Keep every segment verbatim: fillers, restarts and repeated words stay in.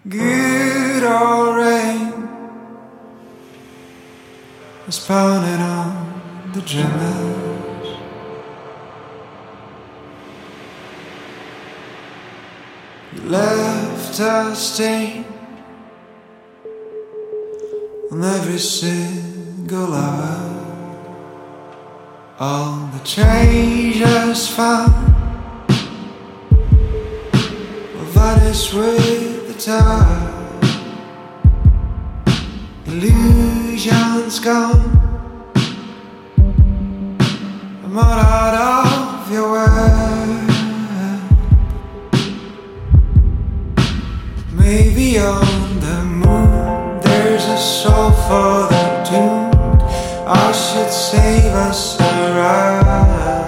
Good old rain is pounding on the dreamers. You left a stain on every single hour. All the treasures found will vanish with the tide. Illusions gone, I'm all out of your world. Maybe on the moon there's a soul for the doomed. I should save us a ride.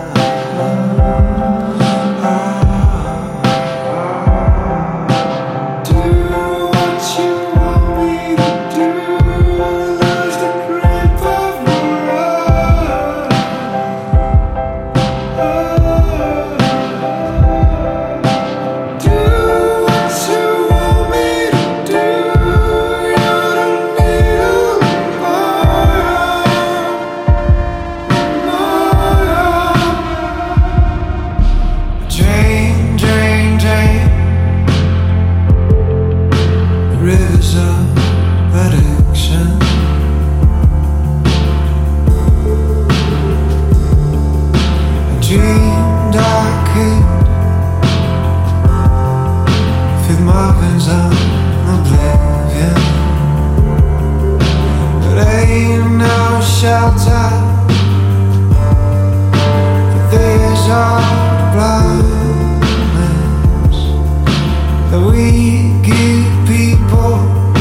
Rivers of addiction, I dreamed I could feel my veins on oblivion, but ain't no shelter for these are blindness that we give people.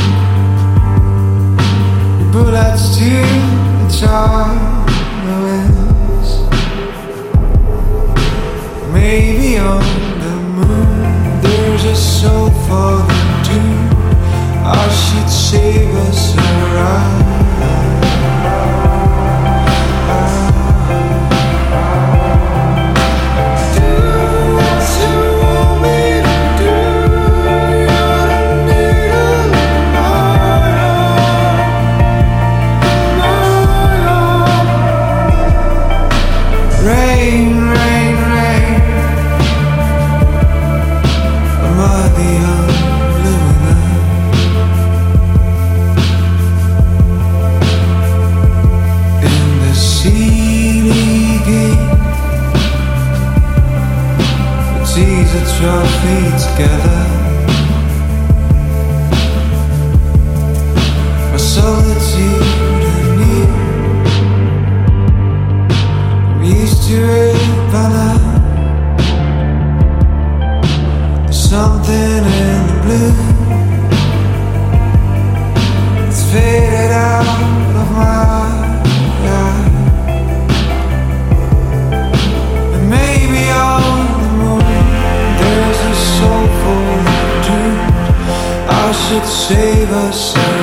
Bullets to the charms. Maybe on the moon there's a soul for the doomed. I should save us a ride. Rain, rain, rain, am I the only one? In the city gate, it's easy to draw feet together. My solitude and you, used to it by now. There's something in the blue that's faded out of my eye. And maybe on the moon there's a soul for the doomed. I should save us.